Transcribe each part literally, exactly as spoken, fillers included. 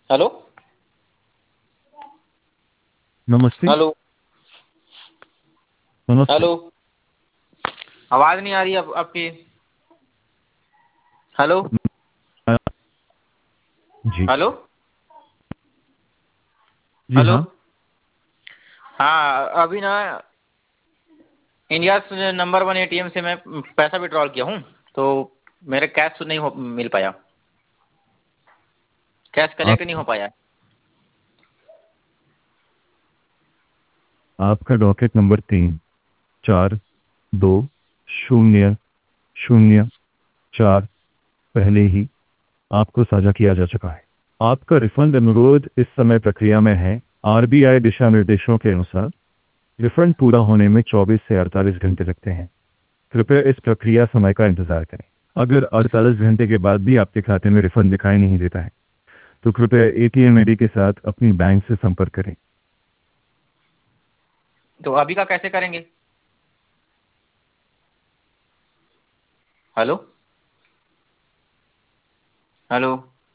Hello नमस्ते। Hello नमस्ते। Hello. आवाज नहीं आ रही अब आपकी। हेलो अ, जी। हेलो जी हेलो। हाँ। हाँ अभी ना इंडिया से नंबर वन एटीएम से मैं पैसा विड्रॉल किया हूँ, तो मेरे कैश नहीं हो मिल पाया, कैश आप कलेक्ट नहीं हो पाया। आपका डॉकेट नंबर तीन चार दो शून्य शून्य चार पहले ही आपको साझा किया जा चुका है। आपका रिफंड अनुरोध इस समय प्रक्रिया में है। आरबीआई दिशा निर्देशों के अनुसार रिफंड पूरा होने में चौबीस से अड़तालीस घंटे लगते हैं। कृपया इस प्रक्रिया समय का इंतजार करें। अगर अड़तालीस घंटे के बाद भी आपके खाते में रिफंड दिखाई नहीं देता है तो कृपया एटीएम आईडी के साथ अपनी बैंक से संपर्क करें। तो अभी का कैसे करेंगे? हेलो हेलो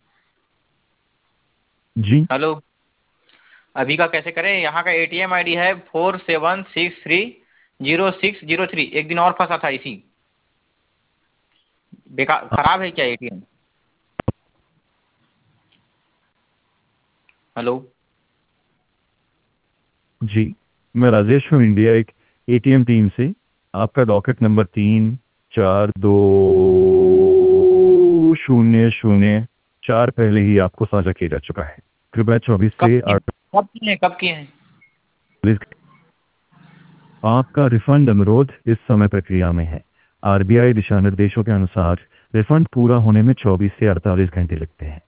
जी। हेलो। अभी का कैसे करें? यहाँ का एटीएम आईडी है four seven six three zero six zero three. एक दिन और फंसा था इसी। बेकार खराब है क्या एटीएम? हेलो जी, मैं राजेश हूँ इंडिया एक एटीएम टीम से। आपका डॉकेट नंबर तीन चार दो शून्य शून्य चार पहले ही आपको साझा किया जा चुका है। कृपया चौबीस कब से किए कब किए हैं कब किए हैं? अड़तालीस। आपका रिफंड अनुरोध इस समय प्रक्रिया में है। आरबीआई दिशा निर्देशों के अनुसार रिफंड पूरा होने में चौबीस से अड़तालीस घंटे लगते हैं।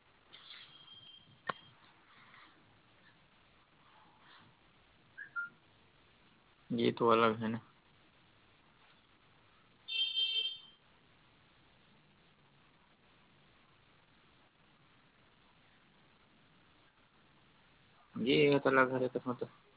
ये तो अलग है ना। ये तो अलग है, मतलब